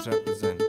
represent.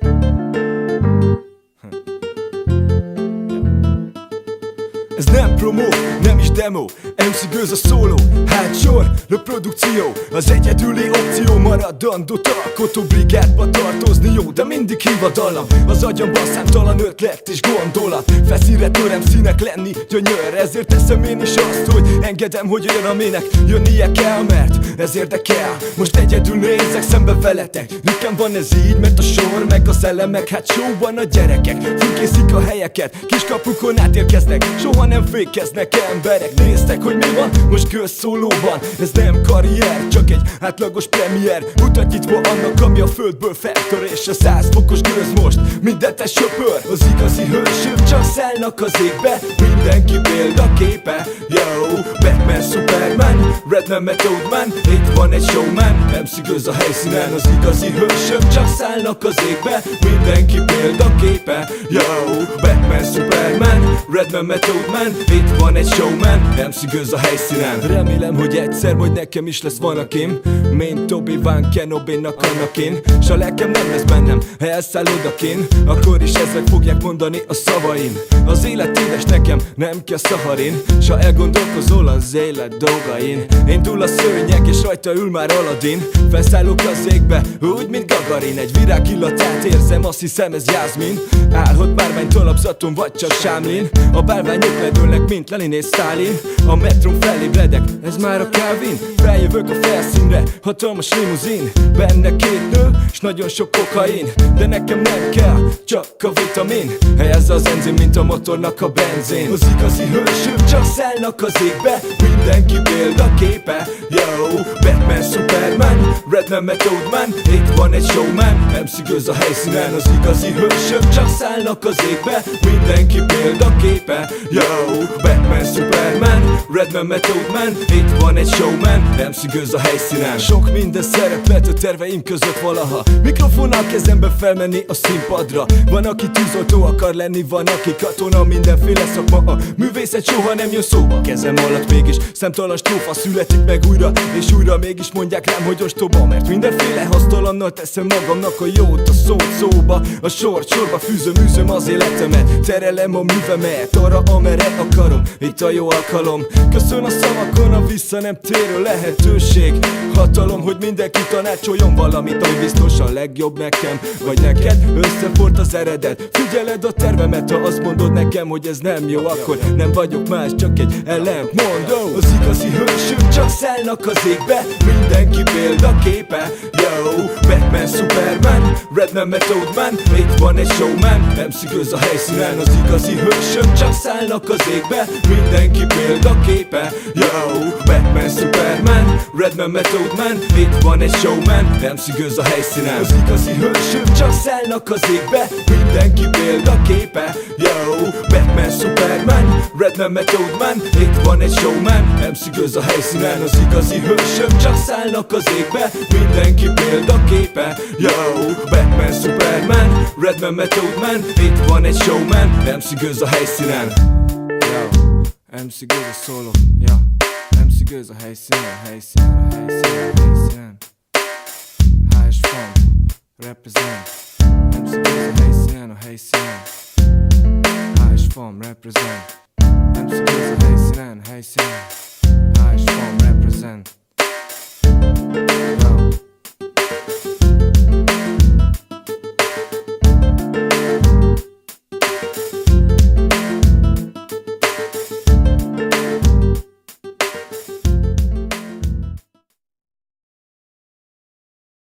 Ez nem promo, nem is demo, MC Gőz a szóló, hátsor, a produkció, az egyedüli opció, maradandó alkotó brigádba tartozni jó, de mindig hivadallam, az agyamban számtalan ötlet és gondolat, feszíre törem színek lenni gyönyör, ezért teszem én is azt, hogy engedem, hogy olyan aminek jönnie kell, mert ez érdekel, most egyedül nézek szembe veletek, nekem van ez így, mert a sor meg az elemek, hát showban a gyerekek, fölkészik a helyeket, kiskapukon átérkeznek, soha nem fékeznek emberek. Néztek, hogy mi van most közszólóban. Ez nem karrier, csak egy átlagos premier. Utat nyitva annak, ami a földből feltör, és a 100 fokos gőz most mindent egy söpör. Az igazi hősök csak szállnak az égbe, mindenki példaképe. Yo, Batman, Superman, Redman, Method Man, itt van egy showman, MC Gőz a helyszínen. Az igazi hősök csak szállnak az égbe, mindenki példaképe. Yo, Batman, Superman, Redman, Method Man, itt van egy showman, MC Gőz a helyszínen. Remélem, hogy egyszer majd nekem is lesz vanakim, mint Obi-Wan Kenobi-nak Anakin. S a lelkem nem lesz bennem, ha elszáll odakin, akkor is ezek fogják mondani a szavaim. Az élet édes, nekem nem kell szaharin, s ha elgondolkozol az élet dolgain. Indul a szőnyeg és rajta ül már Aladdin. Felszállok az égbe, úgy mint Gagarin. Egy virág illatát érzem, azt hiszem ez Jászmin. Állhat bármány talapzaton vagy csak Sámlin. A bálványok ledőlnek, mint Lenin és Sztálin. A metrón felébredek, ez már a Calvin. Feljövök a felszínre, hatalmas limuzin, benne két nő, s nagyon sok kokain. De nekem nem kell, csak a vitamin. Ez az enzim, mint a motornak a benzin. Az igazi hősök csak szállnak az égbe, mindenki példaképe. Yo, Batman, Superman, Redman, Method Man, itt van egy showman, MC Gőz a helyszínen. Az igazi hősök csak szállnak az égbe, mindenki példaképe. Yo, Batman, Superman, Redman, Method Man, itt van egy showman, MC Gőz a helyszínen. Sok minden szerepelt a terveim között valaha, mikrofonnal kezembe felmenni a színpadra. Van, aki tűzoltó akar lenni, van, aki katona, mindenféle szakma, a művészet soha nem jön szóba. Kezem alatt mégis számtalan strófa születik meg újra és újra, mégis mondják rám, hogy ostoba, mert mindenféle hasztalannal teszem magamnak a jót, a szót szóba, a sort sorba fűzöm, űzöm az életemet, terelem a művemet arra, amerre akarom, itt a jó alkalom. Köszön a szavakon a vissza nem térő lehetőség, hatalom, hogy mindenki tanácsoljon valamit, ami biztos a legjobb nekem vagy neked. Összefort az eredet, figyeled a tervemet, ha azt mondod nekem, hogy ez nem jó, akkor nem vagyok más, csak egy ellentmondó. Az igazi hősök csak szállnak az égbe, mindenki példaképe. Yo, Batman, Superman, Redman, Method Man, itt van egy showman, MC Gőz a helyszínen. Az igazi hősök csak szállnak az égbe, mindenki példaképe. Yo, Batman, Superman, Redman, Method Man, itt van egy showman, MC Gőz a helyszínen. Az igazi hősök csak szállnak az égbe, mindenki példaképe. Yo, Batman, Superman, Redman, Method Man, itt van egy showman, MC Gőz a helyszínen. Az igazi hősök csak szállnak az égbe, mindenki példaképe. Yo, Batman, Superman, Redman, Method Man, itt van egy showman, MC Gőz a helyszínen. Yo, MC Gőz a szóló, yeah. MC Gőz a helyszínen, helyszínen, helyszínen, helyszínen. H.S. Fom, represent. MC Gőz a helyszínen, a helyszínen. H.S. Fom, represent. MC Gőz a helyszínen, helyszínen. H.S. Fom, represent.